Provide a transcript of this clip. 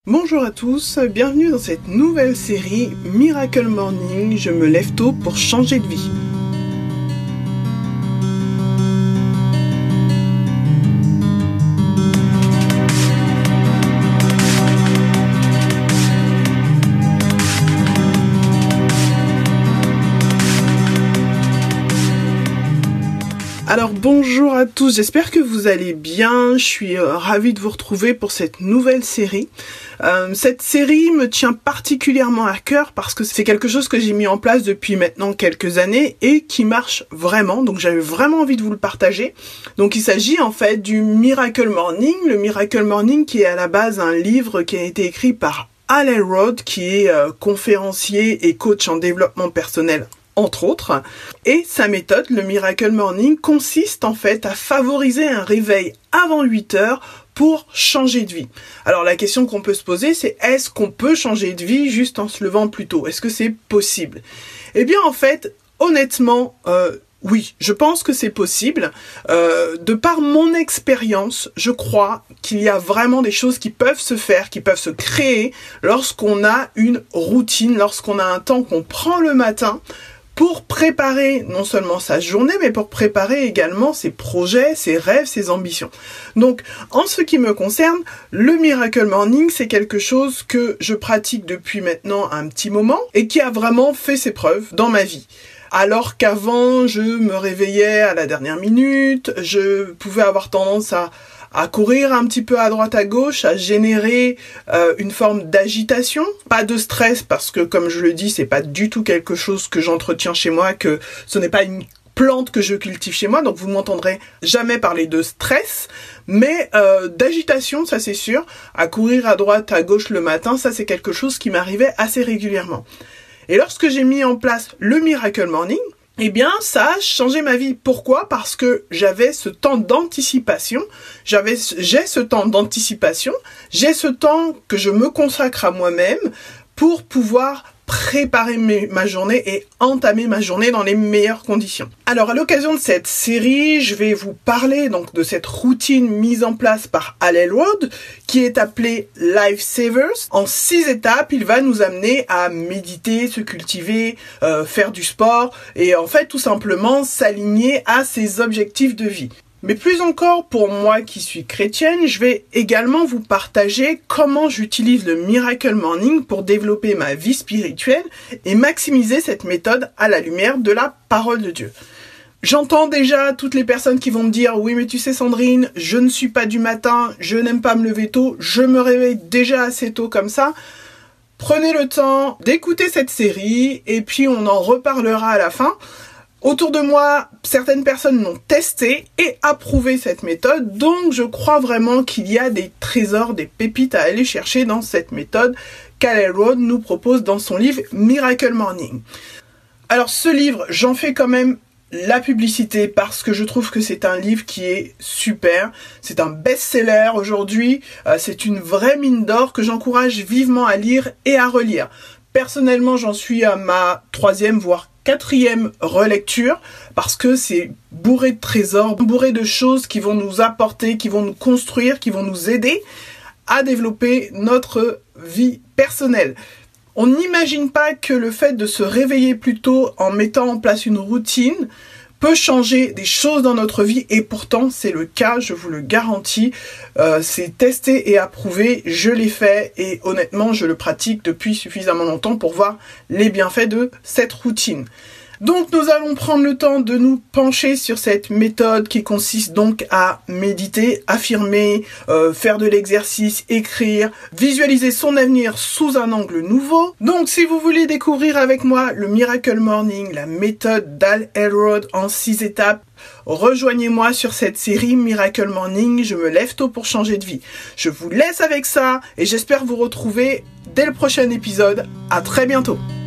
Bonjour à tous, bienvenue dans cette nouvelle série Miracle Morning, je me lève tôt pour changer de vie. Alors bonjour à tous, j'espère que vous allez bien, je suis ravie de vous retrouver pour cette nouvelle série. Cette série me tient particulièrement à cœur parce que c'est quelque chose que j'ai mis en place depuis maintenant quelques années et qui marche vraiment, donc j'avais vraiment envie de vous le partager. Donc il s'agit en fait du Miracle Morning, le Miracle Morning qui est à la base un livre qui a été écrit par Hal Elrod qui est conférencier et coach en développement personnel, entre autres, et sa méthode, le Miracle Morning, consiste en fait à favoriser un réveil avant 8 heures pour changer de vie. Alors la question qu'on peut se poser, c'est est-ce qu'on peut changer de vie juste en se levant plus tôt? Est-ce que c'est possible? Eh bien en fait, honnêtement, oui, je pense que c'est possible. De par mon expérience, je crois qu'il y a vraiment des choses qui peuvent se faire, qui peuvent se créer lorsqu'on a une routine, lorsqu'on a un temps qu'on prend le matin pour préparer non seulement sa journée, mais pour préparer également ses projets, ses rêves, ses ambitions. Donc, en ce qui me concerne, le Miracle Morning, c'est quelque chose que je pratique depuis maintenant un petit moment et qui a vraiment fait ses preuves dans ma vie. Alors qu'avant, je me réveillais à la dernière minute, je pouvais avoir tendance à courir un petit peu à droite à gauche, à générer une forme d'agitation, pas de stress parce que comme je le dis, c'est pas du tout quelque chose que j'entretiens chez moi, que ce n'est pas une plante que je cultive chez moi, donc vous m'entendrez jamais parler de stress, mais d'agitation, ça c'est sûr, à courir à droite à gauche le matin, ça c'est quelque chose qui m'arrivait assez régulièrement. Et lorsque j'ai mis en place le Miracle Morning, eh bien, ça a changé ma vie. Pourquoi? Parce que j'avais ce temps d'anticipation. J'ai ce temps d'anticipation. J'ai ce temps que je me consacre à moi-même pour pouvoir préparer ma journée et entamer ma journée dans les meilleures conditions. Alors, à l'occasion de cette série, je vais vous parler donc de cette routine mise en place par Hal Elrod, qui est appelée Life Savers. En 6 étapes, il va nous amener à méditer, se cultiver, faire du sport et en fait, tout simplement, s'aligner à ses objectifs de vie. Mais plus encore, pour moi qui suis chrétienne, je vais également vous partager comment j'utilise le Miracle Morning pour développer ma vie spirituelle et maximiser cette méthode à la lumière de la parole de Dieu. J'entends déjà toutes les personnes qui vont me dire « Oui, mais tu sais Sandrine, je ne suis pas du matin, je n'aime pas me lever tôt, je me réveille déjà assez tôt comme ça. » Prenez le temps d'écouter cette série et puis on en reparlera à la fin. Autour de moi, certaines personnes l'ont testé et approuvé cette méthode, donc je crois vraiment qu'il y a des trésors, des pépites à aller chercher dans cette méthode qu'Hal Elrod nous propose dans son livre Miracle Morning. Alors ce livre, j'en fais quand même la publicité parce que je trouve que c'est un livre qui est super, c'est un best-seller aujourd'hui, c'est une vraie mine d'or que j'encourage vivement à lire et à relire. Personnellement, j'en suis à ma 3e voire 4e relecture parce que c'est bourré de trésors, bourré de choses qui vont nous apporter, qui vont nous construire, qui vont nous aider à développer notre vie personnelle. On n'imagine pas que le fait de se réveiller plus tôt en mettant en place une routine peut changer des choses dans notre vie et pourtant c'est le cas, je vous le garantis, c'est testé et approuvé, je l'ai fait et honnêtement je le pratique depuis suffisamment longtemps pour voir les bienfaits de cette routine. Donc nous allons prendre le temps de nous pencher sur cette méthode qui consiste donc à méditer, affirmer, faire de l'exercice, écrire, visualiser son avenir sous un angle nouveau. Donc si vous voulez découvrir avec moi le Miracle Morning, la méthode d'Hal Elrod en 6 étapes, rejoignez-moi sur cette série Miracle Morning, je me lève tôt pour changer de vie. Je vous laisse avec ça et j'espère vous retrouver dès le prochain épisode. À très bientôt.